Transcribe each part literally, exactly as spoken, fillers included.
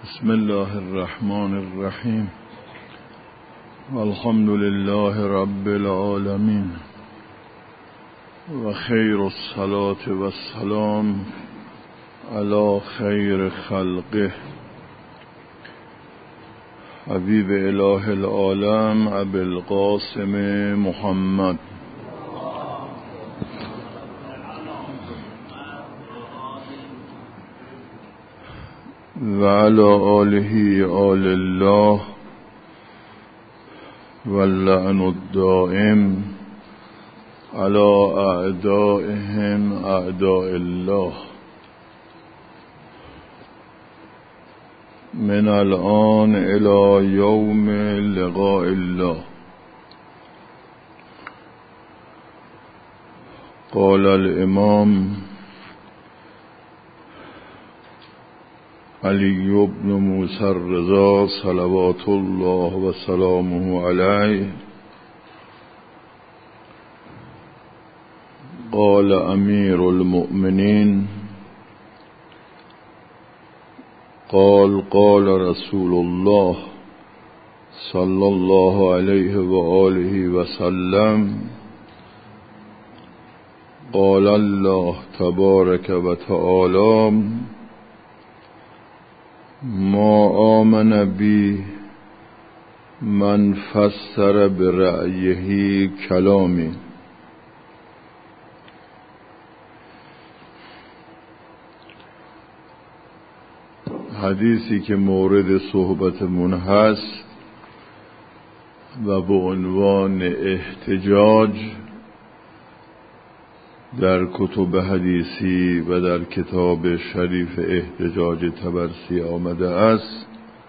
بسم الله الرحمن الرحیم والحمد لله رب العالمین و خیر الصلاة و السلام علی خیر خلقه حبیب اله العالم ابی القاسم محمد و علی آله آل الله واللعن الدائم علی اعدائهم اعداء الله من الآن الى یوم لقاء الله. قال الامام علی بن موسی الرضا صلوات الله و سلامه علیه قال امیر المؤمنین قال قال رسول الله صلی الله علیه و آله و سلم قال الله تبارک و تعالی ما آمن بی من فسر برأیه کلامی. حدیثی که مورد صحبتمون هست و به عنوان احتجاج در کتب حدیثی و در کتاب شریف احتجاج طبرسی آمده است.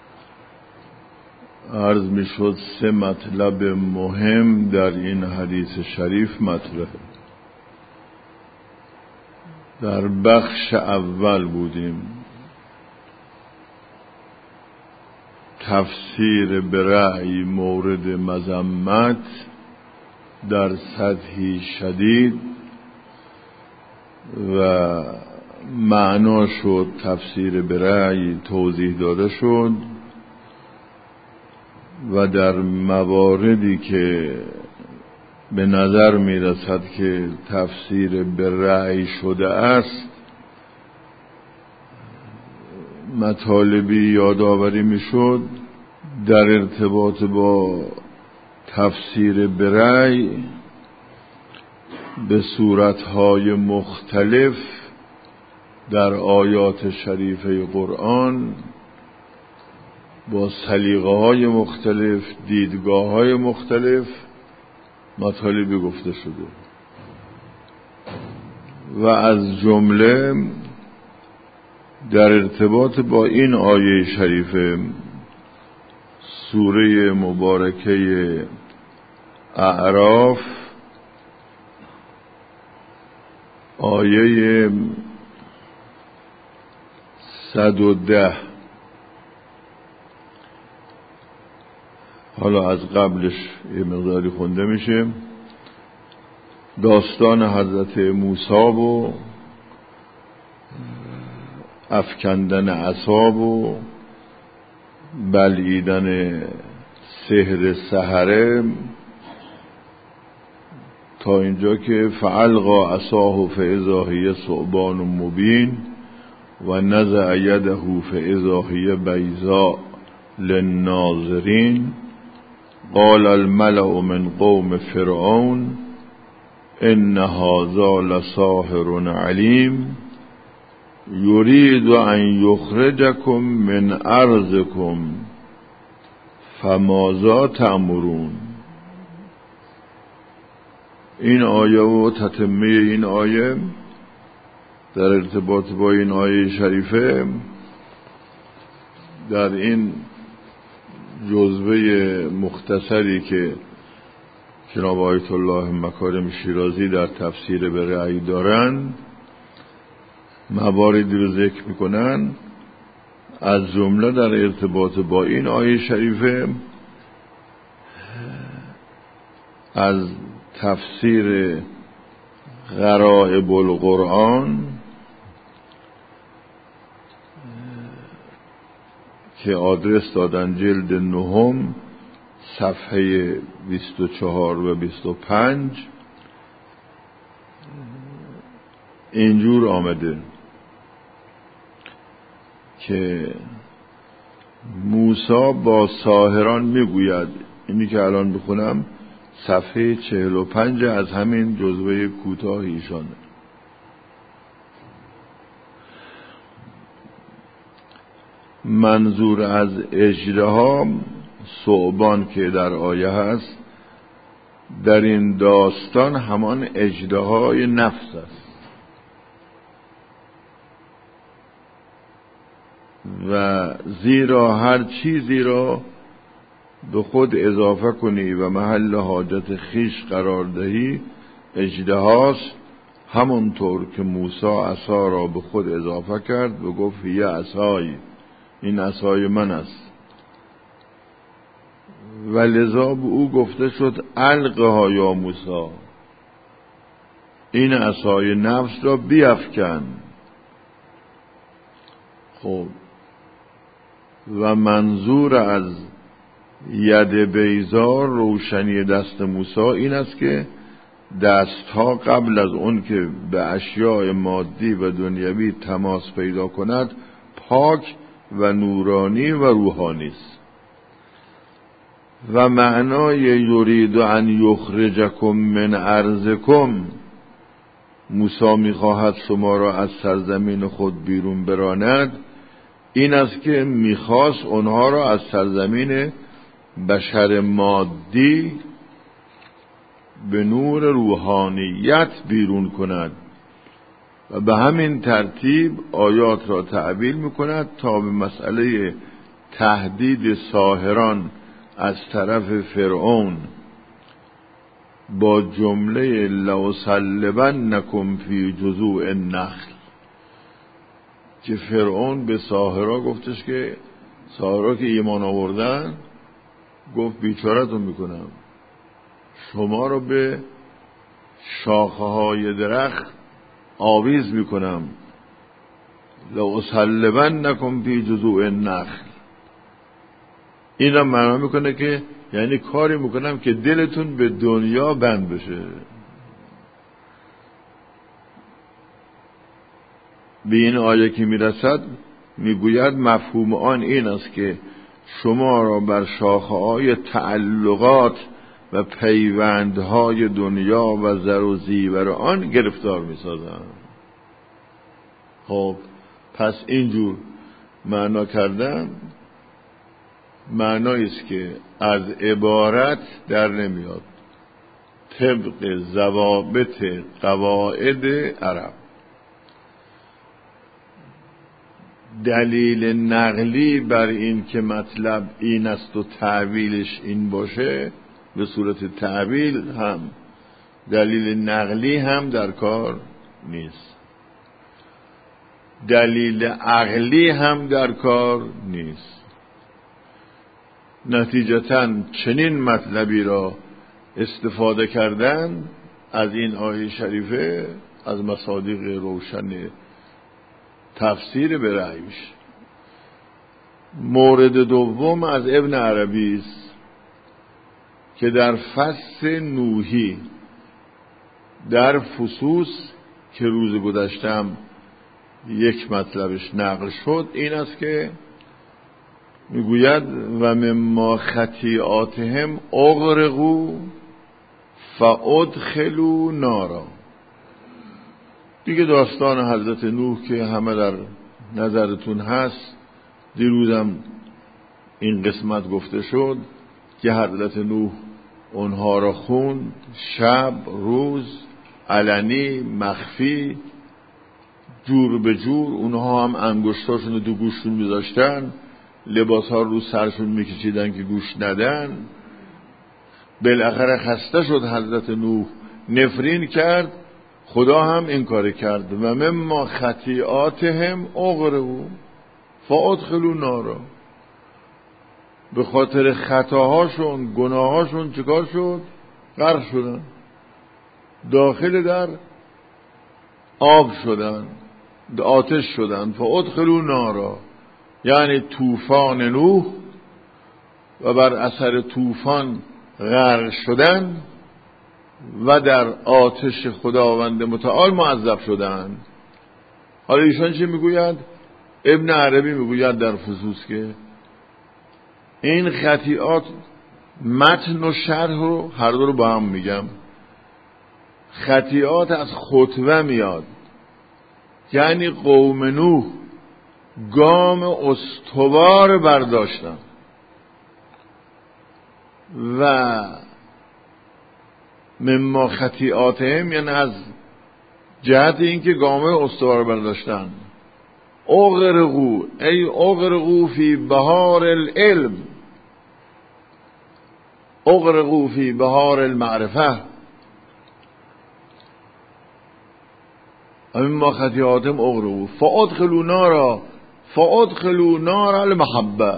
عرض می شد سه مطلب مهم در این حدیث شریف مطرحه. در بخش اول بودیم، تفسیر برأی مورد مذمت در سطحی شدید و معنا شد، تفسیر برأی توضیح داده شد و در مواردی که به نظر می رسد که تفسیر برأی شده است مطالبی یادآوری می شد در ارتباط با تفسیر برأی به صورتهای مختلف در آیات شریفه قرآن با سلیقه های مختلف، دیدگاه های مختلف مطالبی گفته شده و از جمله در ارتباط با این آیه شریفه سوره مبارکه اعراف آیه صد و ده، حالا از قبلش یه مقداری خونده میشه، داستان حضرت موسی و افکندن عصا و بلعیدن سحر سحره تا اینجا که فالقی عصاه فاذا هی ثعبان مبین و نزع یده فاذا هی بیضاء للناظرین قال الملأ من قوم فرعون ان هذا لساحر علیم یرید ان یخرجکم من ارضکم فماذا تأمرون. این آیه و تتمه این آیه در ارتباط با این آیه شریفه در این جزوه مختصری که جناب آیت الله مکارم شیرازی در تفسیر برأی دارن مواردی رو ذکر میکنن. از جمله در ارتباط با این آیه شریفه از تفسیر غرائب القرآن که آدرس دادن جلد نهم صفحه بیست و چهار و بیست و پنج اینجور آمده که موسی با ساحران میگوید، اینی که الان بخونم صفحه چهل و پنج از همین جزوه کوتاه ایشانه. منظور از اژدها ثعبان که در آیه هست در این داستان همان اژدهای نفس است و زیرا هر چیزی را به خود اضافه کنی و محل حاجت خیش قرار دهی اژدهاست، همونطور که موسی عصا را به خود اضافه کرد و گفت یه عصای، این عصای من است و لذا به او گفته شد القها یا موسی، این عصای نفس را بیفکن. خب و منظور از ید بیضا روشنی دست موسی این است که دستها قبل از اون که به اشیاء مادی و دنیوی تماس پیدا کند پاک و نورانی و روحانی است. و معنای یرید ان یخرجکم من ارضکم، موسی میخواهد شما را از سرزمین خود بیرون براند، این است که میخواست اونها را از سرزمین بشر مادی به نور روحانیت بیرون کند و به همین ترتیب آیات را تعبیل میکند تا به مسئله تهدید ساحران از طرف فرعون با جمله لأصلبنکم فی جذوع النخل، که فرعون به ساحرها گفتش که ساحرها که ایمان آوردن گفت بیچارتون میکنم، شما رو به شاخه های درخت آویز میکنم، لأصلبنکم فی جذوع النخل. این را معنا میکنه که یعنی کاری میکنم که دلتون به دنیا بند بشه. به این آیه که میرسد میگوید مفهوم آن این است که شما را بر شاخه‌های تعلقات و پیوندهای دنیا و زر و زیور آن گرفتار میسازند. خب پس اینجور معنا کردن معنایی است که از عبارت در نمیاد طبق ضوابط قواعد عرب. دلیل نقلی بر این که مطلب این است و تعبیلش این باشه به صورت تعبیل هم دلیل نقلی هم در کار نیست، دلیل عقلی هم در کار نیست. نتیجتاً چنین مطلبی را استفاده کردن از این آیه شریفه از مصادیق روشن تفسیر به رأیش. مورد دوم از ابن عربی است که در فصل نوحی در فصوص که روز گذشتم یک مطلبش نقل شد این است که میگوید و مما خطیئاتهم اغرقوا فادخلوا نارا. دیگه داستان حضرت نوح که همه در نظرتون هست، دیروزم این قسمت گفته شد که حضرت نوح اونها را خوند، شب روز علنی مخفی جور به جور. اونها هم انگشتاشون رو دو گوششون میذاشتن، لباس ها رو سرشون میکشیدن که گوش ندن. بالاخره خسته شد حضرت نوح، نفرین کرد، خدا هم این کار کرد و مما خطیئاتهم اغرقوا فادخلوا نارا. به خاطر خطاهاشون گناهاشون چیکار شد؟ غرق شدن، داخل در آب شدن، آتش شدن. فادخلوا نارا یعنی طوفان نوح و بر اثر طوفان غرق شدن و در آتش خداوند متعال معذب شدن. حالا ایشان چی میگوید؟ ابن عربی میگوید در فصوص که این خطیئات، متن و شرح رو هر دو رو با هم میگم، خطیئات از خطوه میاد، یعنی قوم نوح گام استوار برداشتن و مما خطیئاتهم، یعنی از جهت اینکه گام استوار برداشتن. اغرقو ای اغرقو فی بحار العلم، اغرقو فی بحار المعرفه. مما خطیئاتهم اغرقو فادخلوا نارا فادخلوا نار المحبه،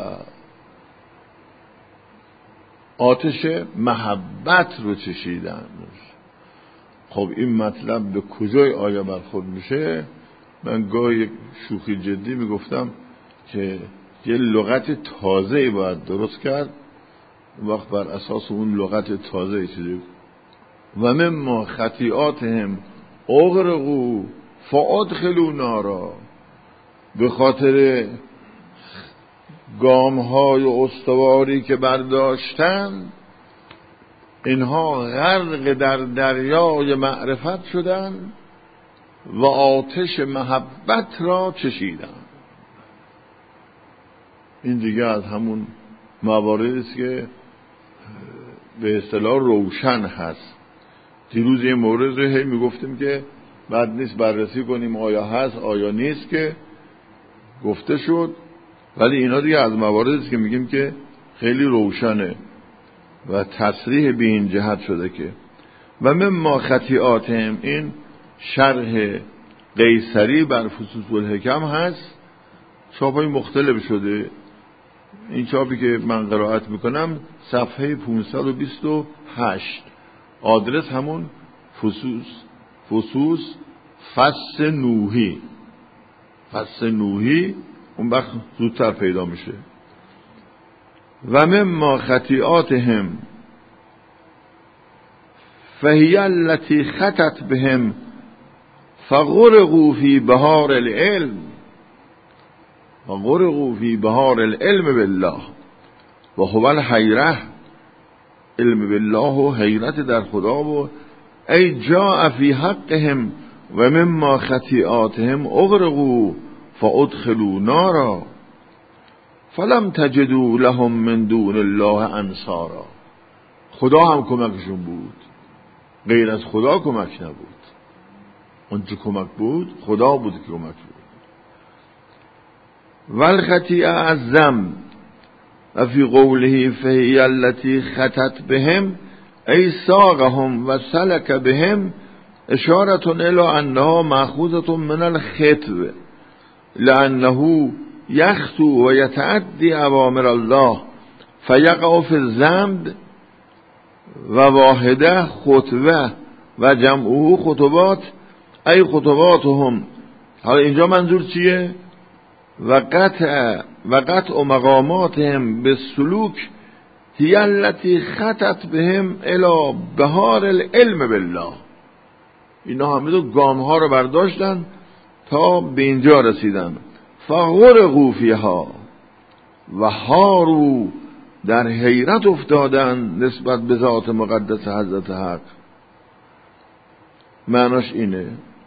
آتش محبت رو چشیدن. خب این مطلب به کجای آیه برخورد میشه؟ من گاهی شوخی جدی میگفتم که یه لغت تازه باید درست کرد، وقت بر اساس اون لغت تازه چیزی و مما خطیئاتهم اغرقوا فادخلوا نارا، به خاطر گام‌های استواری که برداشتن اینها غرق در دریای معرفت شدن و آتش محبت را چشیدن. این دیگه از همون مواردی است که به اصطلاح روشن هست. دیروز یه مورد رو هی میگفتیم که بعد نیست بررسی کنیم آیا هست آیا نیست، که گفته شد، ولی اینا دیگه از مواردی است که میگیم که خیلی روشنه و تصریح به این جهت شده که و مما خطیئاتهم، این شرح قیصری بر فصوص الحکم هست، چاپای مختلف شده. این چاپی که من قرائت میکنم صفحه پانصد و بیست و هشت، آدرس همون فصوص فصوص فصل نوحی، فصل نوحی اون وقت زودتر پیدا میشه. و مما خطیئاتهم فهی التي خطت بهم فغرقوا فی بحار العلم وغرقوا فی بحار العلم بالله و هو الحیره، علم بالله و حیرت در خدا. و ای جاء فی حقهم و مما خطیئاتهم اغرقوا فادخلوا نارا فلم تجدوا لهم من دون الله انصارا. خدا هم کمکشون بود، غیر از خدا کمک نبود. اون چه کمک بود خدا بود که کمک بود. والخطیئه از ذنب و فی قوله فهی التي خطت بهم ای ساقهم و سلک بهم اشارة الى انها مأخوذة من الخطو لانه یخطو و یتعدی اوامر الله فیقع فی الذنب و واحده خطوه و جمعه خطوات ای خطواتهم. حالا اینجا منظور چیه؟ و قطع و قطع مقاماتهم بالسلوک هی التي خطت بهم الی بحار العلم بالله. اینا همه دو گام ها رو برداشتن تا به اینجا رسیدن. فغرقوا فیها و هارو در حیرت افتادن نسبت به ذات مقدس حضرت حق. معناش اینه.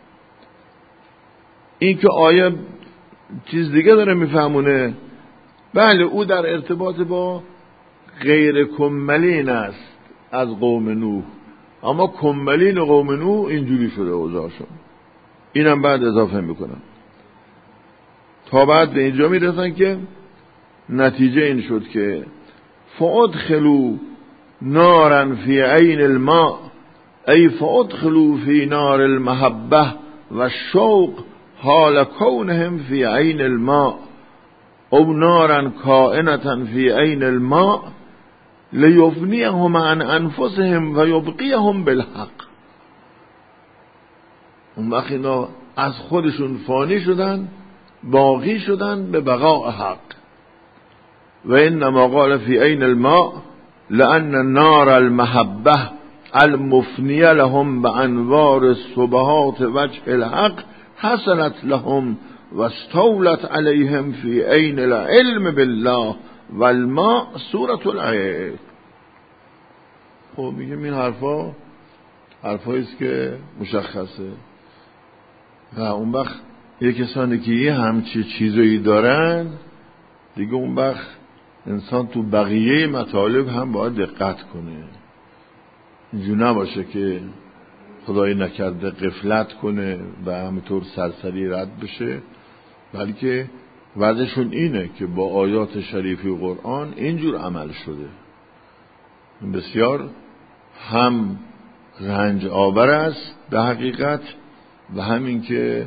این که آیه چیز دیگه داره میفهمونه. بله او در ارتباط با غیر کملین است از قوم نوح، اما کملین قوم نوح اینجوری شده اوضاعشون. اینم بعد اضافه میکنم تا بعد به اینجا میرسن که نتیجه این شد که فادخلوا نارا فی عین الماء ای فادخلوا فی نار المحبه و شوق حال کونهم فی عین الماء او نارا کائنة فی عین الماء لیفنیهم عن انفسهم و یبقیهم بالحق. اون وقت اینا از خودشون فانی شدن باقی شدن به بقاء حق. و انما قال فی عین الماء لأن نار المحبه المفنیه لهم بانوار السبحات وجه الحق حسنت لهم و استولت علیهم فی عین العلم بالله و الماء سورة العین. خب میگم این حرفا حرفایی است که مشخصه و اون وقت یه کسانی که یه همچی چیزایی دارن دیگه اون وقت انسان تو بقیه مطالب هم باید دقت کنه، اینجور نباشه که خدای نکرده غفلت کنه و همینطور سرسری رد بشه، بلکه وضعشون اینه که با آیات شریفی قرآن اینجور عمل شده. بسیار هم رنج آور است به حقیقت و همین که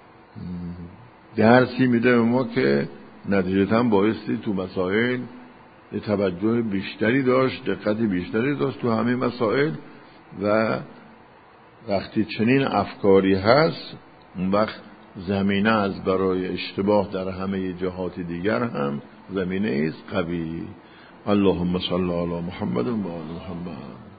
درسی میده به ما که نتیجتاً بایستی تو مسائل توجه بیشتری داشت، دقت بیشتری داشت تو همه مسائل و وقتی چنین افکاری هست اون وقت زمینه از برای اشتباه در همه جهات دیگر هم زمینه است قوی. اللهم صل علی محمد و آل محمد.